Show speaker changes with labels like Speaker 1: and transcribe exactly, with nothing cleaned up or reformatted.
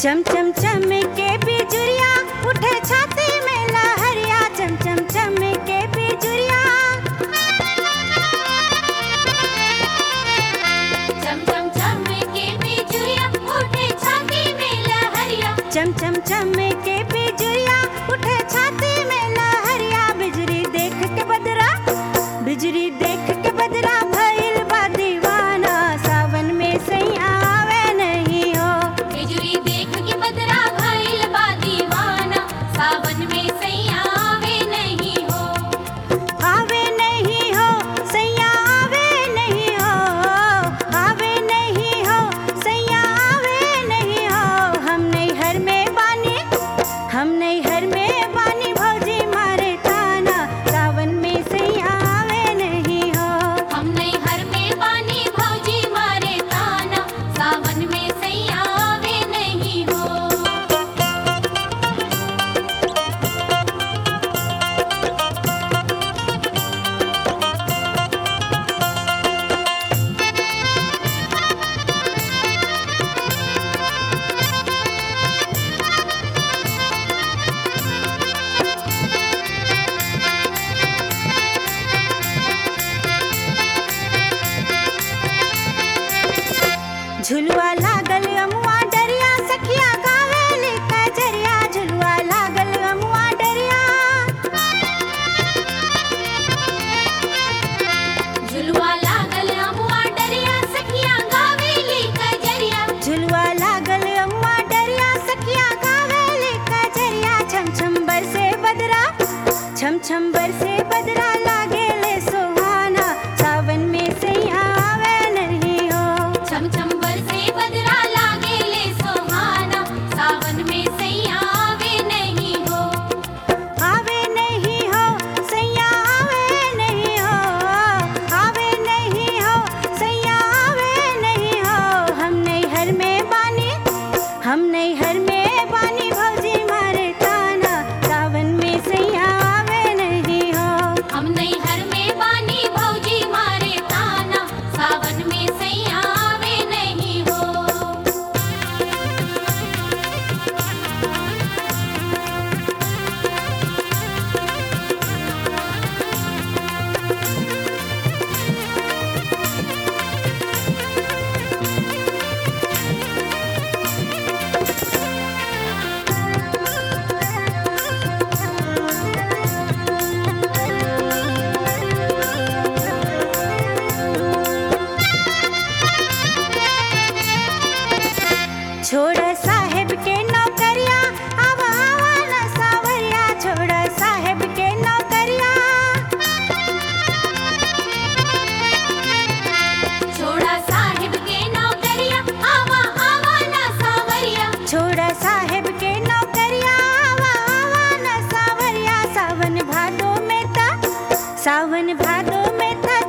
Speaker 1: चम चम चम के बिजुरिया उठे छाती में लहरिया, चम चम चम के बिजुरिया,
Speaker 2: चम चम चम के बिजुरिया उठे छाती में लहरिया,
Speaker 1: चम चम चम के बिजुरिया उठे छाती में लहरिया। बिजली देख के बदरा, बिजली देख के बदरा भइल बा दीवाना, सावन में सैया आवे नहीं हो।
Speaker 2: बिजुली देख के बदरा भइल बा दीवाना, सावन में सैया आवे नहीं हो।
Speaker 1: आवे नहीं हो सैया आवे नहीं हो, आवे नहीं हो सैया आवे नहीं हो। हम नैहर में बानी, हम नैहर में बानी भौजी मारे ताना, सावन में सैया आवे नहीं हो।
Speaker 2: हम नैहर में बानी भौजी मारे ताना, सावन में सैया आवे नहीं हो।
Speaker 1: झुलुआ लागल अमुआ डरिया, सखिया गावेली कजरिया, झुलुआ लागल अमुआ डरिया,
Speaker 2: झुलुआ लागल अमुआ डरिया, सखिया गावेली कजरिया,
Speaker 1: झुलुआ लागल अमुआ डरिया, सखिया गावेली कजरिया। छम छम बरसे बदरा, छम छम बरसे बदरा लागेले सुहाना, सावन में सैया आवे नहीं हो।
Speaker 2: छम छम बरसे बदरा लागेले सुहाना, सावन में सैया आवे नहीं हो।
Speaker 1: आवे नहीं हो सैया आवे नहीं हो, आवे नहीं हो सैया आवे नहीं हो। हम नैहर में बानी, हम नैहर में बानी भौजी मारे ताना, सावन में सैया आवे नहीं हो।
Speaker 2: हम नैहर में बानी भौजी मारे ताना, सावन में सैया आवे नहीं हो।
Speaker 1: छोड़ साहेब के नौकरिया, आवा आवा न सावरिया, छोड़ साहेब के नौकरिया,
Speaker 2: छोड़ा साहिब के नौकरिया, आवा आवा ना सावरिया,
Speaker 1: छोड़ साहेब के नौकरिया, आवा आवा न सावरिया। सावन भादो में ता, सावन भादो में ता